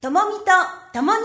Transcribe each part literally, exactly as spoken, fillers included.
ともみとともに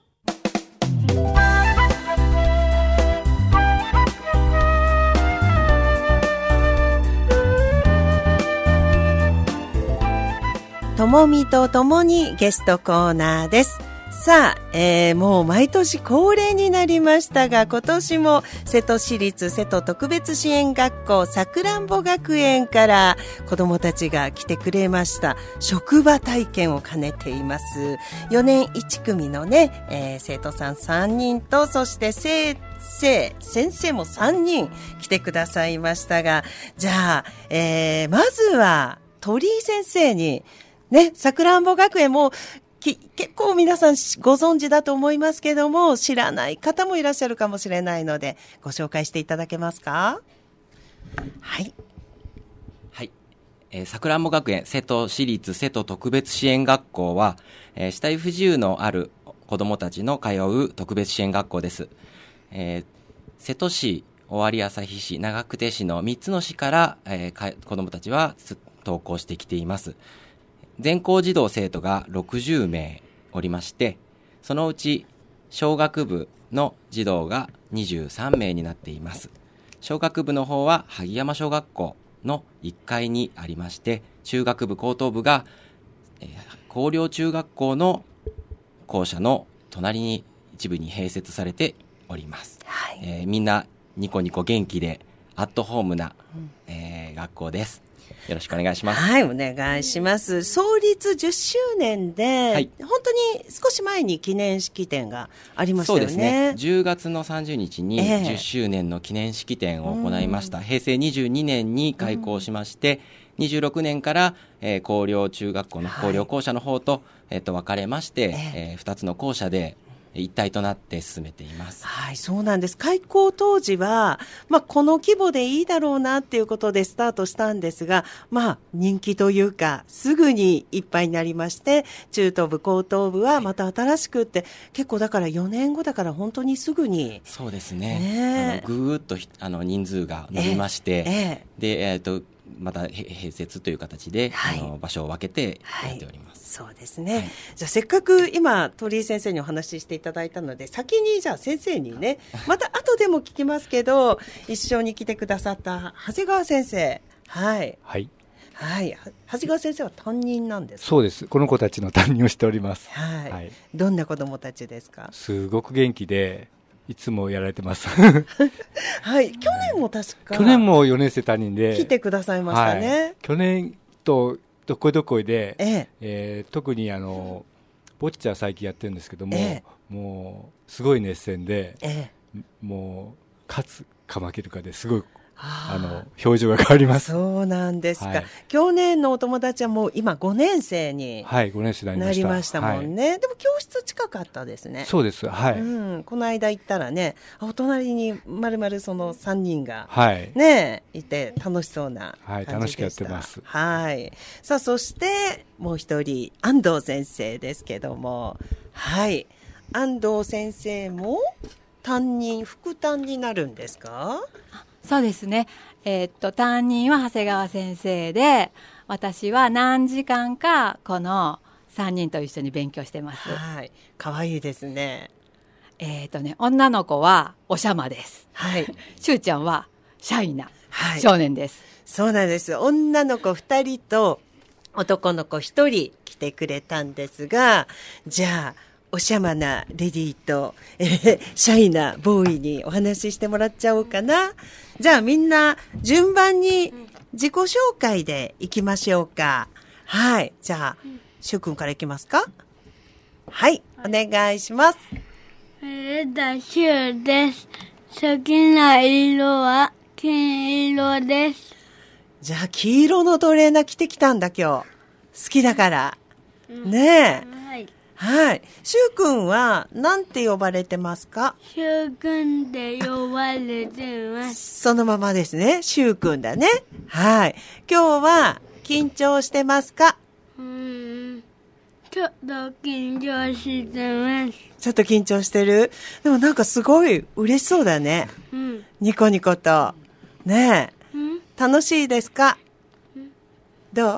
ともみとともにゲストコーナーです。さあ、えー、もう毎年恒例になりましたが、今年も瀬戸市立瀬戸特別支援学校さくらんぼ学園から子どもたちが来てくれました。職場体験を兼ねています。よねんいち組のね、えー、生徒さんさんにんと、そして先生先生もさんにん来てくださいましたが、じゃあ、えー、まずは鳥居先生にね、さくらんぼ学園もき結構皆さんご存知だと思いますけども、知らない方もいらっしゃるかもしれないので、ご紹介していただけますか？はい。 はい。えー、さくらんぼ学園瀬戸市立瀬戸特別支援学校は、えー、肢体不自由のある子どもたちの通う特別支援学校です。えー、瀬戸市、尾張旭市、長久手市のみっつの市から、えー、か子どもたちは登校してきています。全校児童生徒がろくじゅうめいおりまして、そのうち小学部の児童がにじゅうさんめいになっています。小学部の方は萩山小学校のいっかいにありまして、中学部高等部が、えー、広陵中学校の校舎の隣に一部に併設されております。はい。えー、みんなニコニコ元気でアットホームな、うんえー、学校です。よろしくお願いします。 はい、お願いします。創立じゅっしゅうねんで、はい、本当に少し前に記念式典がありましたよね。 そうですね。じゅうがつのさんじゅうにちにじゅっしゅうねんの記念式典を行いました。えー、へいせいにじゅうにねんに開校しまして、にじゅうろくねんから、えー、広陵中学校の広陵校舎の方と、はいえー、と分かれまして、えーえー、ふたつの校舎で一体となって進めています。 はい、そうなんです。開校当時は、まあ、この規模でいいだろうなっていうことでスタートしたんですが、まあ、人気というか、すぐにいっぱいになりまして、中等部、高等部はまた新しくって、はい、結構だからよねんごだから本当にすぐに。 そうですね。ねあのぐーっとあの人数が伸びまして、えーえー、で、えっと、また併設という形で、はい、あの場所を分けてやっております。はい、 そうですね。はい、じゃあせっかく今鳥居先生にお話ししていただいたので、先にじゃあ先生にね、また後でも聞きますけど、一緒に来てくださった長谷川先生、はいはいはい、長谷川先生は担任なんですか？ そうです。この子たちの担任をしております。 はい。はい、どんな子供たちですか？ すごく元気で。いつもやられてますはい、去年も確か去年もよねん生担任で来てくださいましたね。はい、 去年とどこいどこいで、 えええー、特にあのボッチャ最近やってるんですけども、ええ、もうすごい熱戦で、ええ、もう勝つか負けるかですごいあの表情が変わります。 そうなんですか。はい、去年のお友達はもう今ごねん生になりましたもんね。はい、でも教室近かったですね。 そうです。はい。 うん、この間行ったらね、お隣にまるまるそのさんにんが、はい、ねいて楽しそうな感じでした。はい、 楽しくやってます。 はい。さあそしてもう一人安藤先生ですけども、はい、安藤先生も担任副担になるんですか？ そうですね。えー、っと、担任は長谷川先生で、私は何時間かこのさんにんと一緒に勉強してます。 はい。かわいいですね。 えー、っとね、女の子はおしゃまです。 はい。 しゅうちゃんはシャイな少年です。 はい、そうなんです。女の子ふたりと男の子ひとり来てくれたんですが、じゃあ、おしゃまなレディーと、えー、シャイなボーイにお話ししてもらっちゃおうかな。じゃあみんな順番に自己紹介でいきましょうか。はい。じゃあ、しゅうくんからいきますか？はい。お願いします。 えー、しゅうです。好きな色は金色です。 じゃあ、黄色のトレーナー着てきたんだ今日。好きだから。ねえ。はい。しゅうくんはなんて呼ばれてますか？ しゅうくんで呼ばれてます。 そのままですね。しゅうくんだね。はい。今日は緊張してますか？ うーん。ちょっと緊張してます。 ちょっと緊張してる？でもなんかすごい嬉しそうだね。うん。ニコニコと。ねえ。うん。楽しいですか？うん。どう？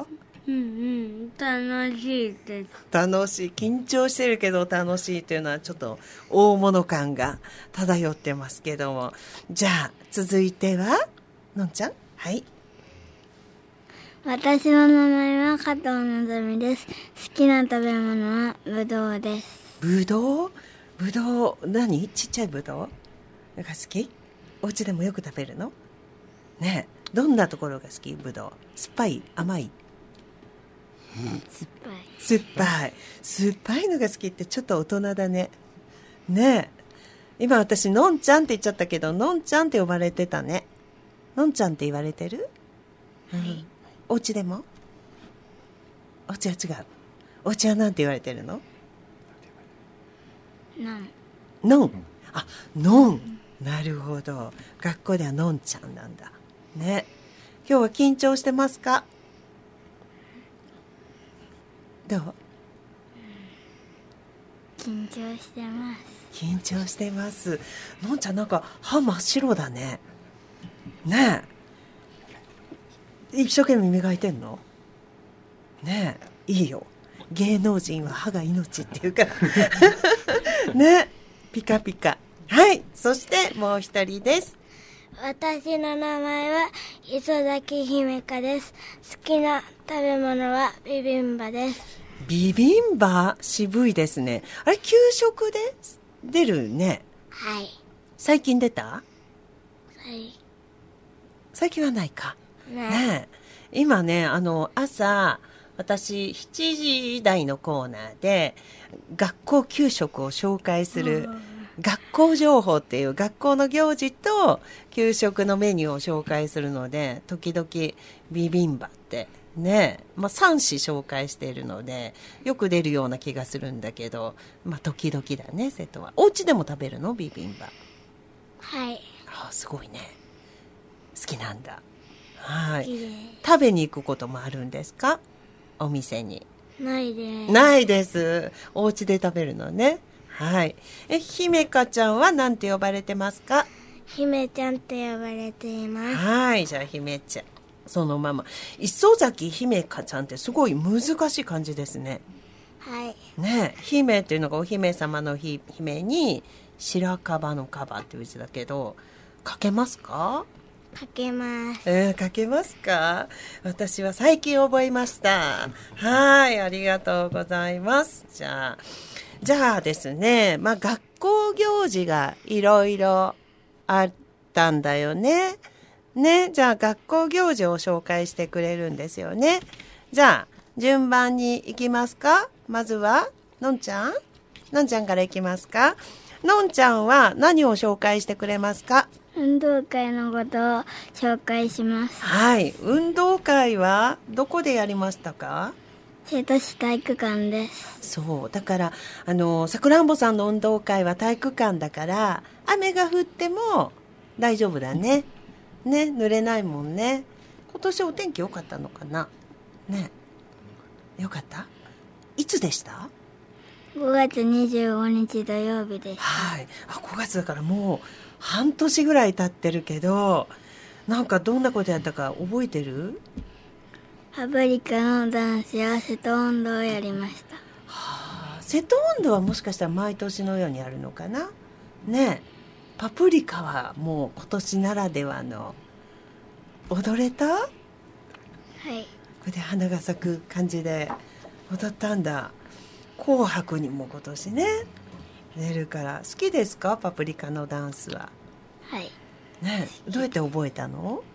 うんうん、楽しいです。 楽しい。緊張してるけど楽しいというのはちょっと大物感が漂ってますけども。じゃあ、続いては、のんちゃん。はい。 私の名前は加藤のぞみです。好きな食べ物はぶどうです。 ぶどうぶどう、何ちっちゃいぶどうが好き？お家でもよく食べるの？ねえ、どんなところが好き？ぶどう。酸っぱい？甘い？ 酸っぱい。 酸っぱい。酸っぱいのが好きってちょっと大人だね。ねえ。今私、のんちゃんって言っちゃったけど、のんちゃんって呼ばれてたね。のんちゃんって言われてる？はい。うん、お家でも？お家は違う。お家はなんて言われてるの？ のん。 のん。あ、のん。なるほど。学校ではのんちゃんなんだ。ね。今日は緊張してますか？どう？ 緊張してます。 緊張してます。のんちゃんなんか歯真っ白だね。ねえ。一生懸命磨いてんの？ねえ。いいよ。芸能人は歯が命っていうから。ね。ピカピカ。はい。そしてもう一人です。 私の名前は磯崎姫香です。好きな食べ物はビビンバです。 ビビンバ？渋いですね。あれ、給食で出るね。 はい。 最近出た？ はい。 最近はないか。 ね。 ねえ。今ね、あの、朝、私、しちじ台のコーナーで、学校給食を紹介する、学校情報っていう学校の行事と給食のメニューを紹介するので、時々ビビンバってね、まあさんし紹介しているので、よく出るような気がするんだけど、まあ時々だね、瀬戸は。お家でも食べるの？ビビンバ。 はい。 ああ、すごいね。好きなんだ。はい。 好きです。 食べに行くこともあるんですか？お店に。 ないです。 ないです。お家で食べるのね。はい。え、姫香ちゃんは何て呼ばれてますか？ 姫ちゃんって呼ばれています。 はい。じゃあ姫ちゃん。そのまま。磯崎姫香ちゃんってすごい難しい感じですね。 はい。 ねえ。姫っていうのがお姫様のひ姫に白樺の樺っていう字だけど、書けますか？ 書けます。 えー、書けますか？私は最近覚えました。はい。ありがとうございます。じゃあ、じゃあですね、まあ学校行事がいろいろあったんだよね。ね、じゃあ学校行事を紹介してくれるんですよね。じゃあ、順番に行きますか？まずは、のんちゃん？のんちゃんから行きますか？のんちゃんは何を紹介してくれますか？ 運動会のことを紹介します。 はい。運動会はどこでやりましたか？ 瀬戸市体育館です。 そう。だから、あの、さくらんぼさんの運動会は体育館だから、雨が降っても大丈夫だね。ね、濡れないもんね。今年お天気良かったのかな？ね。良かった？いつでした？ ごがつにじゅうごにち土曜日です。 はい。あ、ごがつだからもう半年ぐらい経ってるけど、なんかどんなことやったか覚えてる？ パプリカのダンスや瀬戸運動をやりました。 はあ、瀬戸運動はもしかしたら毎年のようにあるのかな？ねえ。パプリカはもう今年ならではの。踊れた？ はい。 これで花が咲く感じで踊ったんだ。紅白にも今年ね出るから。好きですか？パプリカのダンスは。 はい。 ねえ、どうやって覚えたの？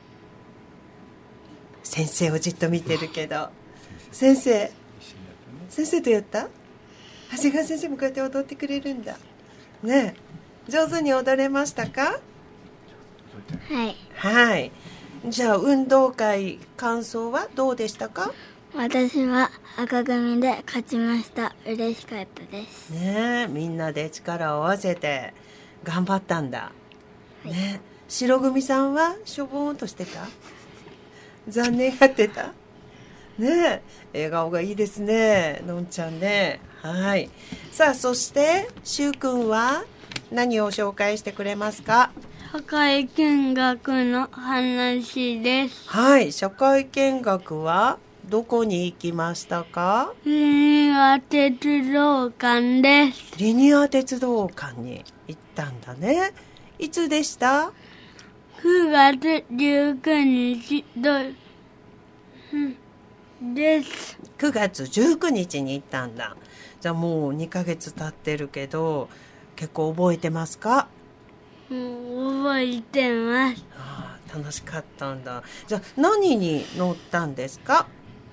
先生をじっと見てるけど。先生先生とやった？長谷川先生もこうやって踊ってくれるんだね。え、上手に踊れましたか？ はい。 はい。じゃあ運動会感想はどうでしたか？ 私は赤組で勝ちました。嬉しかったです。 ねえ、みんなで力を合わせて頑張ったんだ、 はい、 ね。白組さんはしょぼーんとしてた？残念がってたね。え、笑顔がいいですね、のんちゃんね。はい。さあ、そしてしゅうくんは何を紹介してくれますか？ 社会見学の話です。 はい。社会見学はどこに行きましたか？ リニア鉄道館です。 リニア鉄道館に行ったんだね。いつでした？ くがつじゅうくにちです。 くがつじゅうくにちに行ったんだ。じゃあもうにかげつ経ってるけど、結構覚えてますか？ もう覚えてます。 ああ、楽しかったんだ。じゃあ何に乗ったんですか？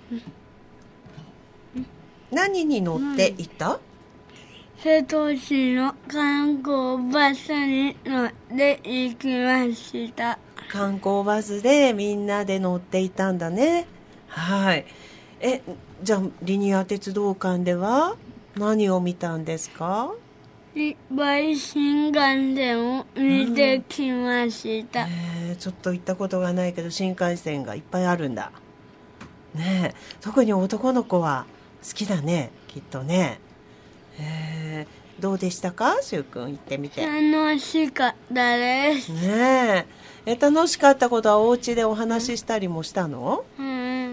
何に乗って行った？ 瀬戸市の観光バスに乗って行きました。 観光バスでみんなで乗っていたんだね。はい。え、じゃあリニア鉄道館では何を見たんですか？ いっぱい新幹線を見てきました。 うん、えー、ちょっと行ったことがないけど新幹線がいっぱいあるんだ。ねえ、特に男の子は好きだね、きっとね。えー、どうでしたか、しゅうくん、行ってみて。 楽しかったです。 ねえ、え楽しかったことはお家でお話ししたりもしたの？ うん。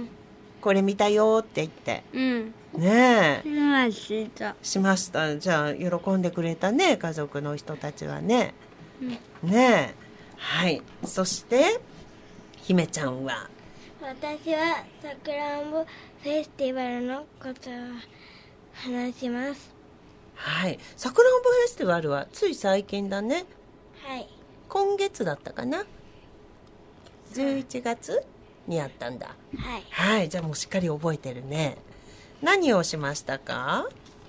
これ見たよって言って。 うん。 ねえ。 しました。 しました。じゃあ喜んでくれたね、家族の人たちはね。 うん、 ねえ。はい。そして姫ちゃんは？ 私はさくらんぼフェスティバルのことを話します。 はい。さくらんぼフェスティバルはつい最近だね。 はい。 今月だったかな。じゅういちがつにあったんだ。 はい。 はい。じゃあもうしっかり覚えてるね。何をしましたか？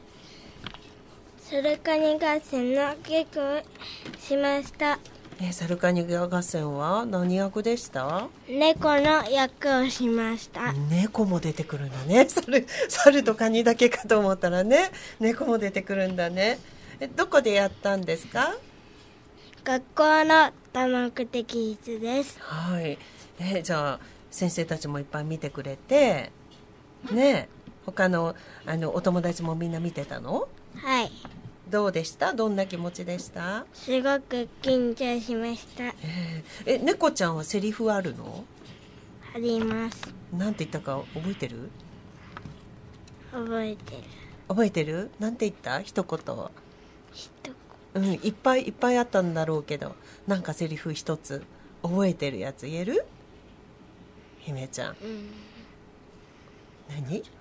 サルカニ合戦の稽古をしました。 えサルカニ合戦は何役でした？ 猫の役をしました。 猫も出てくるんだね。サル、サルとカニだけかと思ったらね、猫も出てくるんだね。えどこでやったんですか？ 学校の多目的室です。 はい。えじゃあ先生たちもいっぱい見てくれてね、他のあのお友達もみんな見てたの？ はい。 どうでした？どんな気持ちでした？ すごく緊張しました。 えー、え猫ちゃんはセリフあるの？ あります。 なんて言ったか覚えてる？ 覚えてる。 覚えてる？なんて言った？一言。 一言。うん、いっぱいいっぱいあったんだろうけど、なんかセリフ一つ覚えてるやつ言える？姫ちゃん。うん、何？え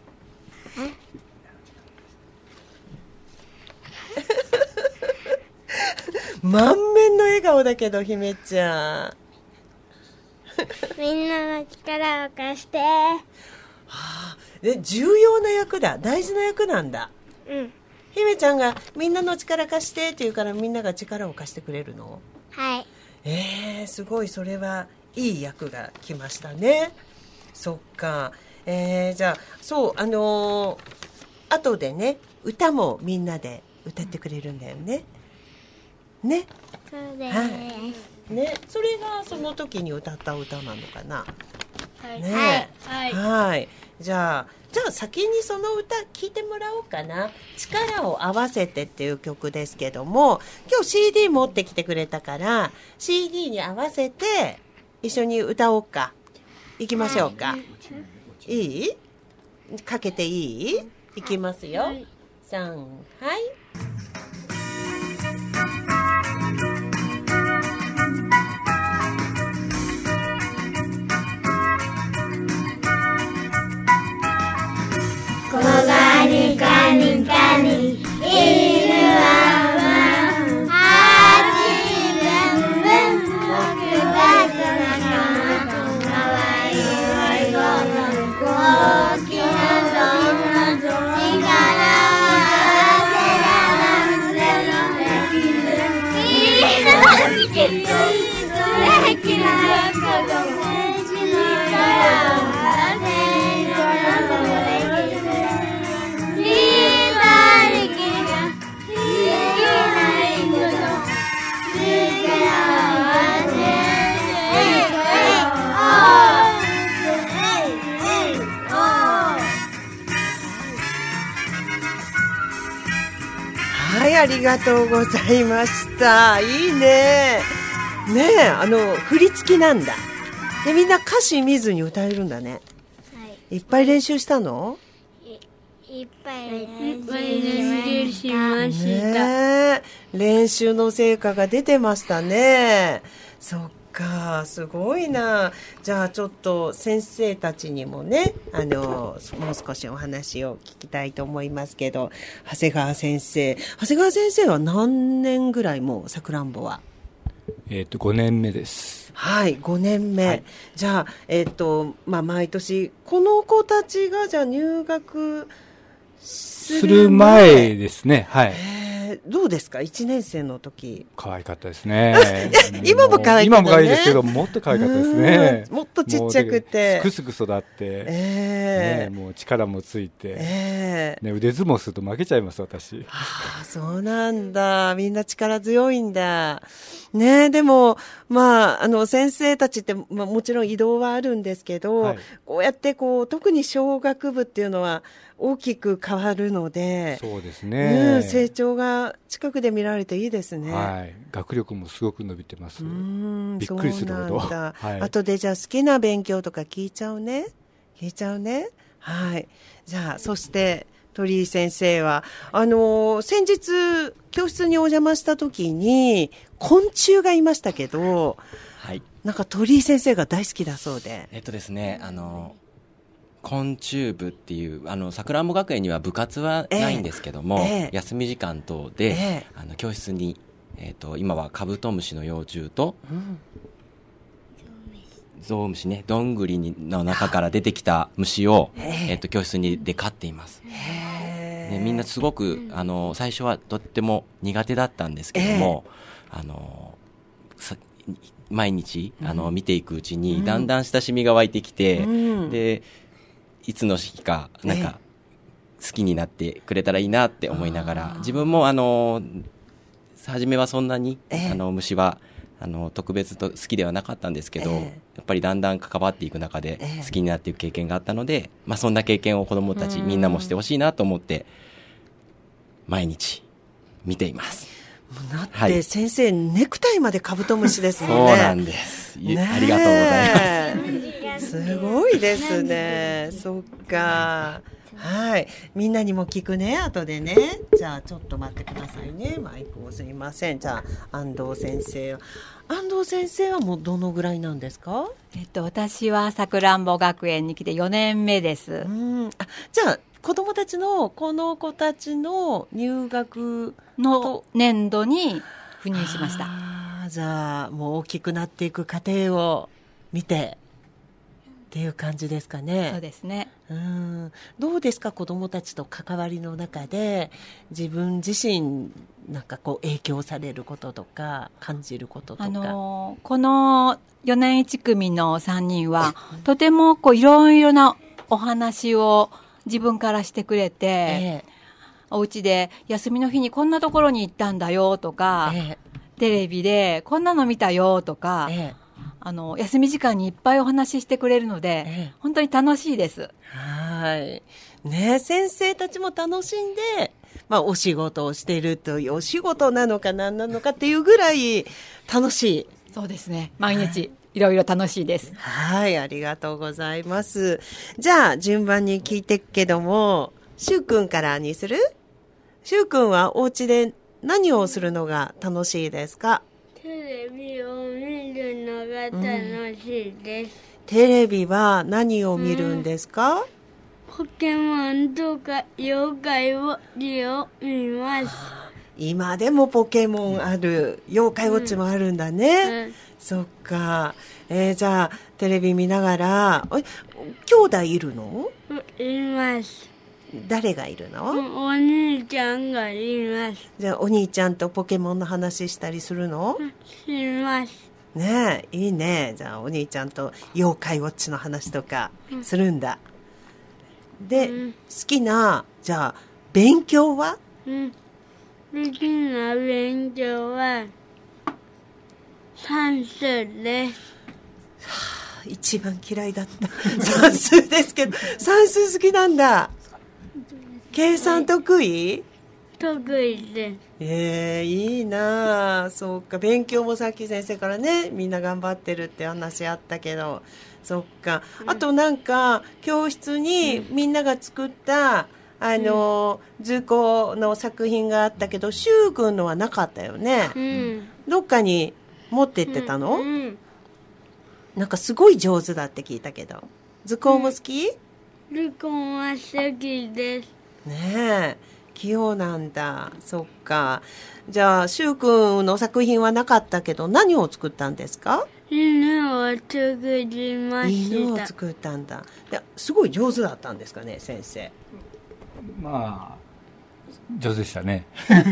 満面の笑顔だけど姫ちゃん。 みんなの力を貸して。 はあ、で重要な役だ。大事な役なんだ。 うん。 姫ちゃんがみんなの力貸してって言うからみんなが力を貸してくれるの？ はい。 えー、すごい。それはいい役が来ましたね。そっか。えー、じゃあそうあのー、後でね歌もみんなで歌ってくれるんだよね。ね。 そうです。 はい。ね、それがその時に歌った歌なのかな。 はい。 ね、 はい。 はい。じゃあ、じゃあ先にその歌聴いてもらおうかな。力を合わせてっていう曲ですけども、今日 シーディー 持ってきてくれたから、シーディー に合わせて一緒に歌おうか。行きましょうか。はい、いい？かけていい？いきますよ。はい、さん、はい。 こがにかにかに犬はワンはちぶんぶん僕たちの仲間かわいい子の大きなぞ力を合わせらなんでもできるいいのできるできる子供力を合わせはい、ありがとうございました。いいね。ねえ、あの振り付きなんだ。でみんな歌詞見ずに歌えるんだね。 いっぱい練習したの？ いっぱい練習しました。 ねえ、練習の成果が出てましたね。そっか、すごいな。じゃあちょっと先生たちにもね、あのもう少しお話を聞きたいと思いますけど、長谷川先生長谷川先生は何年ぐらいもうさくらんぼは？ えっとごねんめです。 はい、ごねんめ、はい、じゃあ、えっとまあ、毎年この子たちがじゃあ入学する前ですね。はい。 どうですか、いちねん生の時？ 可愛かったですね。 今も可愛い、ね、 今も可愛いですけど、もっと可愛かったですね。 もっとちっちゃくて、 すくすく育って、えーね、もう力もついて、えーね、腕相撲すると負けちゃいます、私。 はあ、そうなんだ。みんな力強いんだ。ね、でも、まあ、あの先生たちって、まあ、もちろん移動はあるんですけど、はい、こうやってこう特に小学部っていうのは大きく変わるので、 そうですね、 うん、成長が近くで見られていいですね。 はい、学力もすごく伸びてます。うん、びっくりするほど。 そうなんだ、はい、あとでじゃあ好きな勉強とか聞いちゃうね聞いちゃうね。はい、じゃあそして鳥居先生はあのー、先日教室にお邪魔した時に昆虫がいましたけど、 はい、 なんか鳥居先生が大好きだそうで。 えっとですねあの昆虫部っていうあのさくらんぼ学園には部活はないんですけども、えー、休み時間等で、えー、あの教室に、えー、と今はカブトムシの幼虫と、うん、ゾウムシね、どんぐりの中から出てきた虫を、えー、と教室にで飼っています。ね、みんなすごくあの最初はとっても苦手だったんですけども、えー、あの毎日あの見ていくうちにだんだん親しみが湧いてきて、うん、でいつの日かなんか好きになってくれたらいいなって思いながら、自分もあの初めはそんなに、えー、あの虫はあの特別と好きではなかったんですけど、えー、やっぱりだんだん関わっていく中で好きになっていく経験があったので、まあ、そんな経験を子どもたちみんなもしてほしいなと思って毎日見ています。 だって先生、はい、ネクタイまでカブトムシですもんね。 そうなんです、ね、ありがとうございます。 すごいですね。そっか。はい、みんなにも聞くね、後でね。じゃあちょっと待ってくださいね、マイクを。すいません。じゃあ安藤先生は安藤先生はもうどのぐらいなんですか？ えっと私はさくらんぼ学園に来てよねんめです。 うん、あ、じゃあ子どもたちのこの子たちの入学の年度に赴任しました。 あ、じゃあもう大きくなっていく過程を見てっていう感じですかね。 そうですね。 うん、どうですか、子どもたちと関わりの中で自分自身なんかこう影響されることとか感じることとか。 あのー、このよねんいち組のさんにんはとてもこういろいろなお話を自分からしてくれて、ええ、お家で休みの日にこんなところに行ったんだよとか、ええ、テレビでこんなの見たよとか、ええ、あの休み時間にいっぱいお話ししてくれるので、ええ、本当に楽しいです。 はい、ね、先生たちも楽しんで、まあ、お仕事をしているという、お仕事なのか何なのかっていうぐらい楽しい。 そうですね、毎日、はい、いろいろ楽しいです。 はい、ありがとうございます。じゃあ順番に聞いていくけども、しゅうくんからにする？しゅうくんはお家で何をするのが楽しいですか？ テレビを見るのが楽しいです。うん、 テレビは何を見るんですか？うん、 ポケモンとか妖怪ウォッチを見ます。 今でもポケモンある、妖怪ウォッチもあるんだね。うんうん、そっか。えー、じゃあテレビ見ながら、え、兄弟いるの？ います。 誰がいるの？ お兄ちゃんがいます。 じゃあお兄ちゃんとポケモンの話したりするの？ します。 ねえ、いいね。じゃあお兄ちゃんと妖怪ウォッチの話とかするんだ。うん、で、うん、好きな、じゃあ勉強は？ うん、好きな勉強は算数です。 はあ、一番嫌いだった算数ですけど、算数好きなんだ。計算得意？ 得意です。 えー、いいなあ。そうか、勉強もさっき先生からね、みんな頑張ってるって話あったけど、 そっか。あとなんか教室にみんなが作った、あの、うん、図工の作品があったけど、しゅうくんのはなかったよね。うん、どっかに持って行ってたの？うんうん、なんかすごい上手だって聞いたけど。図工も好き？ うん、図工は好きです。 ねえ、器用なんだ。そっか。じゃあ、しゅうくんの作品はなかったけど、何を作ったんですか？ 犬を作りました。 犬を作ったんだ。すごい上手だったんですかね、先生。 まあ上手でしたね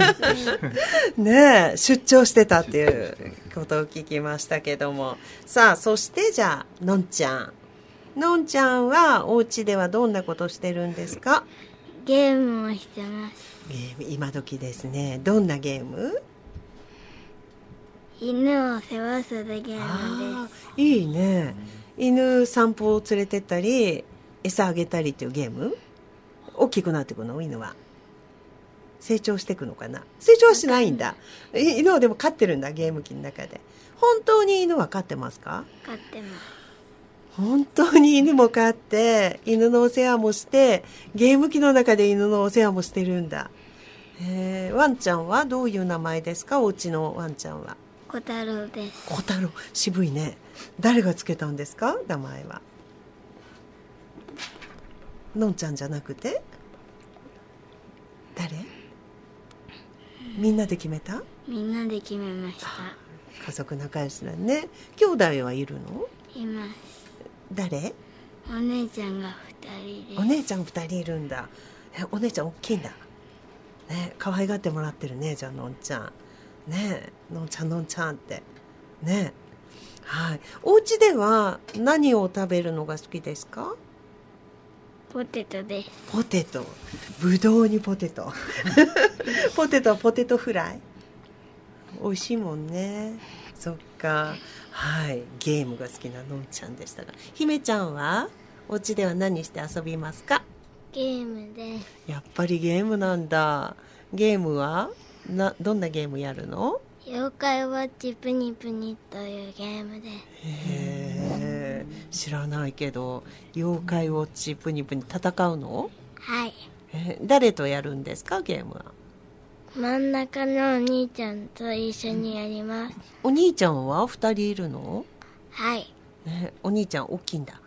ねえ、出張してたっていうことを聞きましたけども、さあ、そしてじゃあのんちゃんのんちゃんはお家ではどんなことしてるんですか？ ゲームをしてます。 ゲーム、今時ですね。どんなゲーム？ 犬を世話するゲームです。 いいね。犬散歩を連れてったり餌あげたりっていうゲーム？大きくなっていくの？犬は成長していくのかな？成長はしないんだ。犬はでも飼ってるんだ、ゲーム機の中で。本当に犬は飼ってますか？ 飼ってます。 本当に犬も飼って、犬のお世話もして、ゲーム機の中で犬のお世話もしてるんだ。へー、ワンちゃんはどういう名前ですか？お家のワンちゃんは。 小太郎です。 小太郎、渋いね。誰がつけたんですか？名前は。のんちゃんじゃなくて誰？みんなで決めた？ みんなで決めました。 家族仲良しだね。兄弟はいるの？ います。 誰？ お姉ちゃんがふたりです。 お姉ちゃんふたりいるんだ。え、お姉ちゃん大きいんだね。可愛がってもらってるね。じゃあのんちゃんねえ、のんちゃんのんちゃんってね。はい。お家では何を食べるのが好きですか？ ポテトです。 ポテト、ぶどうにポテトポテトはポテトフライ、美味しいもんね。そっか。はい。ゲームが好きなのんちゃんでしたが、姫ちゃんはお家では何して遊びますか？ ゲームです。 やっぱりゲームなんだ。ゲームはな、どんなゲームやるの？ 妖怪ウォッチプニプニというゲームです。 へー、知らないけど、妖怪ウォッチプニプニ戦うの？ はい。 えー、誰とやるんですか？ゲームは。 真ん中のお兄ちゃんと一緒にやります。 お兄ちゃんはふたりいるの？ はい、 ね、お兄ちゃん大きいんだ。 はい、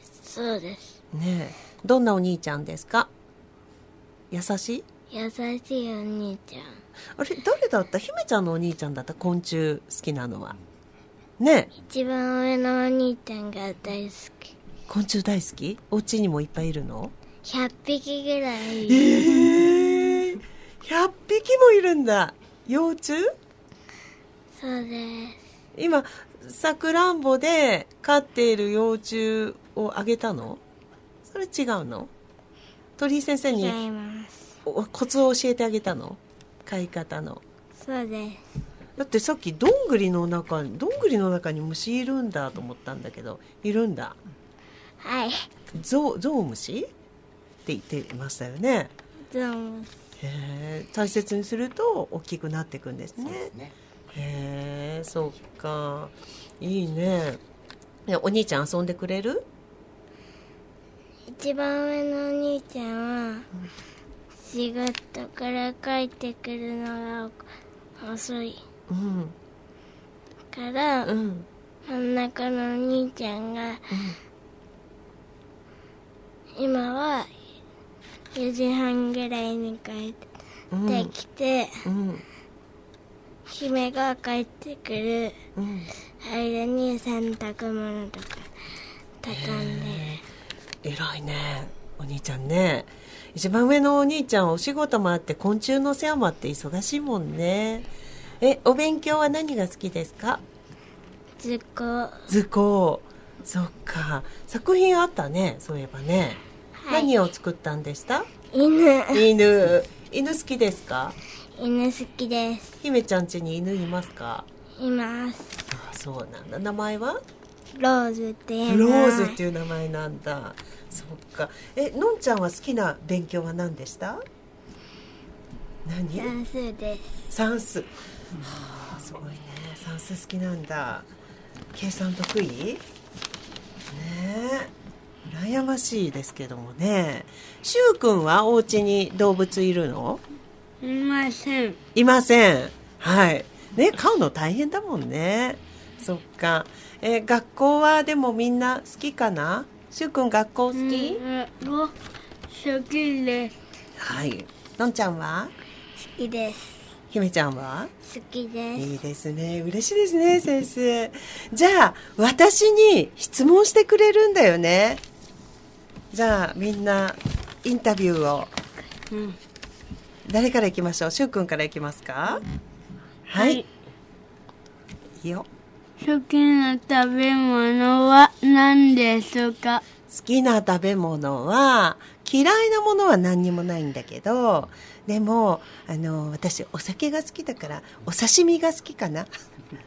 そうです。 ねえ、どんなお兄ちゃんですか？優しい？ 優しいお兄ちゃん。 あれ、誰だった？姫ちゃんのお兄ちゃんだった？昆虫好きなのはね。 一番上のお兄ちゃんが大好き。 昆虫大好き？お家にもいっぱいいるの？ ひゃっぴきぐらい。 えー、ひゃっぴきもいるんだ。幼虫？ そうです。 今さくらんぼで飼っている幼虫をあげたの？それ違うの？鳥居先生に違います。 コツを教えてあげたの？飼い方の。 そうです。 だってさっきどんぐりの中にどんぐりの中に虫いるんだと思ったんだけど、いるんだ。 はい。 ゾウ、ゾウムシって言ってましたよね。 ゾウムシ。 へー、大切にすると大きくなっていくんですね。 そうですね。 へー、そっか。いいね。お兄ちゃん遊んでくれる？ 一番上のお兄ちゃんは仕事から帰ってくるのが遅い、うん、から、うん、真ん中のお兄ちゃんが、うん、今はよじはんぐらいに帰ってきて、うんうん、姫が帰ってくる間に洗濯物とか畳んで。 偉いね、お兄ちゃんね。一番上のお兄ちゃん、お仕事もあって昆虫の世話もあって忙しいもんね。え、お勉強は何が好きですか？ 図工。 図工。そっか。作品あったね、そういえばね。はい、何を作ったんでした？ 犬。 犬。犬好きですか？ 犬好きです。 姫ちゃん家に犬いますか？ います。 あ、そうなんだ。名前は？ ローズっていうローズっていう名前なんだ。そっか。え、のんちゃんは好きな勉強は何でした？何？ 算数です。 算数。はあ、すごいね。算数好きなんだ。計算得意？ え、羨ましいですけどもね。しゅうくんはお家に動物いるの？ いません。 いません。はい。ね、飼うの大変だもんね。そっか。えー学校はでもみんな好きかな？しゅうくん学校好き？ うん、好きです。 はい。のんちゃんは？ 好きです。 ひめちゃんは？ 好きです。 いいですね。嬉しいですね、先生。じゃあ、私に質問してくれるんだよね。じゃあ、みんな、インタビューを。 うん、 誰から行きましょう？しゅうくんから行きますか？はい。 はいいいよ。 好きな食べ物は何ですか？ 好きな食べ物は、嫌いなものは何にもないんだけど、でも、あの、私、お酒が好きだから、お刺身が好きかな。はい。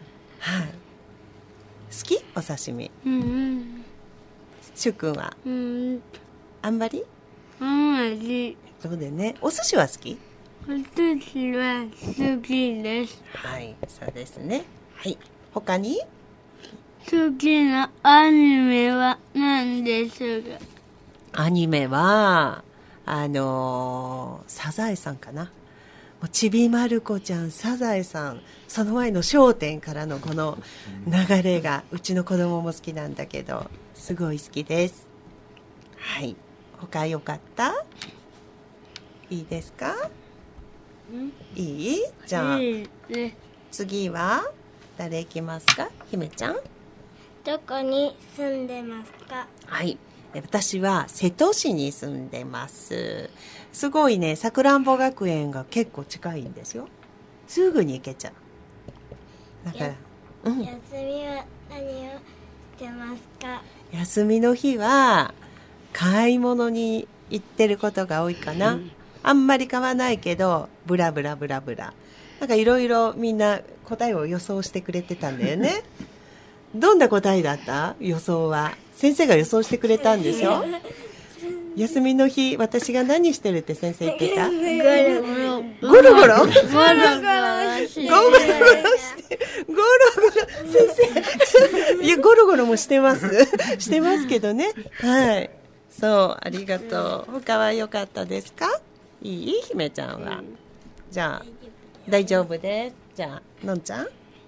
好き？お刺身。 うんしゅうくんは？ うんうんあんまり？ あんまりそうだよね。お寿司は好き？ お寿司は好きです。 はい、そうですね。はい。他に？ 好きなアニメは何ですか？ アニメは、あのーサザエさんかな。もうちびまる子ちゃん、サザエさん、その前の笑点からのこの流れが、うちの子供も好きなんだけど、すごい好きです。はい。他よかった？いいですか？いい？じゃあ、 いいです。 次は誰行きますか？ひめちゃん？ どこに住んでますか？ はい。私は瀬戸市に住んでます。すごいね、さくらんぼ学園が結構近いんですよ。すぐに行けちゃう。だから、うん、 休みは何をしてますか？ 休みの日は買い物に行ってることが多いかな。あんまり買わないけど、ブラブラブラブラ。なんかいろいろみんな答えを予想してくれてたんだよね。どんな答えだった？予想は。先生が予想してくれたんでしょ？休みの日、私が何してるって先生言ってた？ ゴロゴロゴロゴロゴロゴロゴロゴロしてゴロゴロしてゴロゴロ先生いやゴロゴロもしてますしてますけどね。はい、そう、ありがとう。他は良かったですか？いい？ひめちゃんは。じゃあ大丈夫です。じゃあのんちゃん？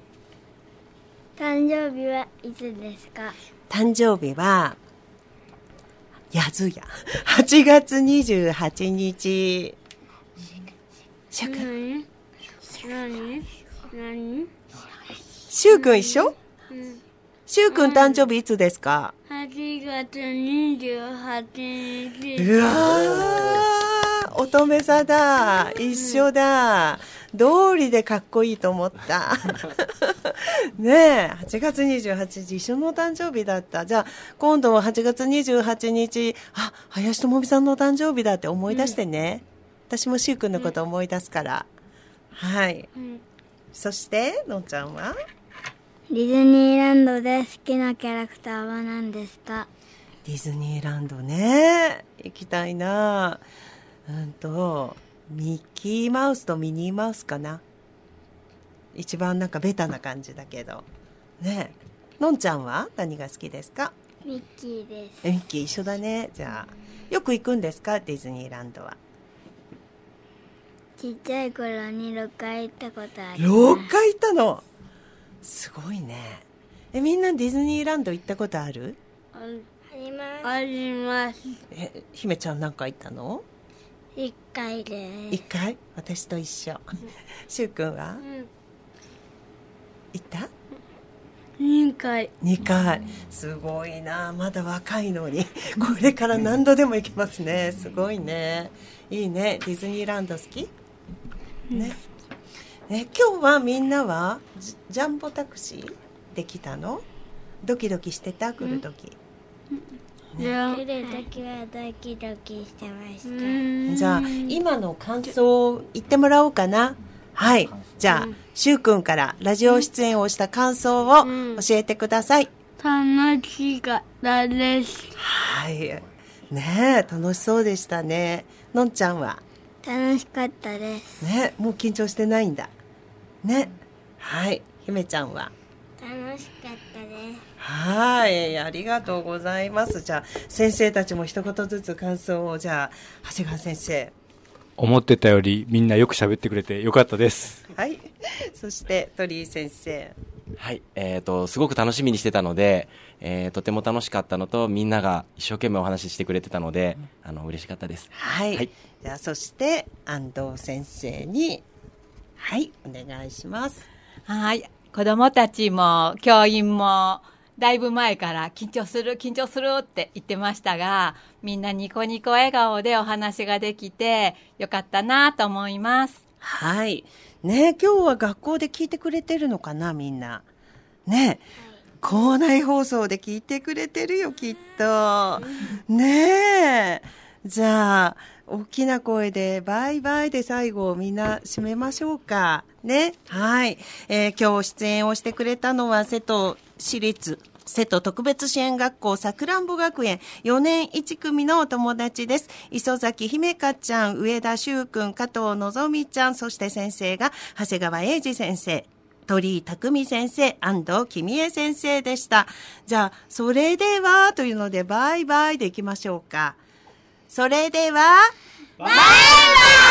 誕生日はいつですか？ 誕生日はやずやはちがつにじゅうはちにち。しゅうくん何何しゅうくん一緒？ うんしゅうくん誕生日いつですか？ はちがつにじゅうはちにち。 うわー、乙女座だ。一緒だ。道理でかっこいいと思った。ねえ、はちがつにじゅうはちにち一緒のお誕生日だった。じゃあ、今度ははちがつにじゅうはちにち、あ、林智美さんのお誕生日だって思い出してね。うん、私もしゅうくんのこと思い出すから。うん、はい。うん、そして、のんちゃんは？ ディズニーランドで好きなキャラクターは何ですか？ ディズニーランドね、行きたいな。うんとミッキーマウスとミニーマウスかな。一番なんかベタな感じだけどね。のんちゃんは何が好きですか？ ミッキーです。 ミッキー一緒だね。じゃあよく行くんですか？ディズニーランドは。 ちっちゃい頃にろっかい行ったことある。 ろっかい行ったの？すごいね。え、みんなディズニーランド行ったことある？ あります。あります。 え、姫ちゃん何回行ったの？ いっかいです。 いっかい？私と一緒。しゅうくんは？うん、行った？ にかい。 にかい。すごいな。まだ若いのにこれから何度でも行けますね。すごいね。いいね。ディズニーランド好き？ね。ね、今日はみんなはジジャンボタクシーできたの？ドキドキしてた？来るとき、 ね、来るときはドキドキしてました。 じゃあ今の感想を言ってもらおうかな。はい、じゃあしゅうくんからラジオ出演をした感想を教えてください。 楽しかったです。 はい、ねえ、楽しそうでしたね。のんちゃんは？ 楽しかったです。 ね、もう緊張してないんだね。はい、ひめちゃんは？ 楽しかったです。 はい、ありがとうございます。じゃあ先生たちも一言ずつ感想を。じゃあ長谷川先生。 思ってたよりみんなよく喋ってくれてよかったです。 はい。そして鳥居先生。 はい、えーと、すごく楽しみにしてたので、えー、とても楽しかったのと、みんなが一生懸命お話ししてくれてたので、あの嬉しかったです。 はい。 はい、 じゃあそして安藤先生に、はい、お願いします。 はい、子どもたちも教員もだいぶ前から緊張する緊張するって言ってましたが、みんなニコニコ笑顔でお話ができてよかったなと思います。 はい。ね、今日は学校で聞いてくれてるのかな、みんな。ね、校内放送で聞いてくれてるよ、きっと。ねえ。じゃあ、大きな声でバイバイで最後みんな締めましょうか。ね。はい。えー、今日出演をしてくれたのは瀬戸市立瀬戸特別支援学校さくらんぼ学園よねんいち組のお友達です。磯崎姫香ちゃん、上田修くん、加藤のぞみちゃん、そして先生が長谷川英二先生、鳥居匠先生、安藤君江先生でした。じゃあ、それではというのでバイバイでいきましょうか。それでは、バイバイ。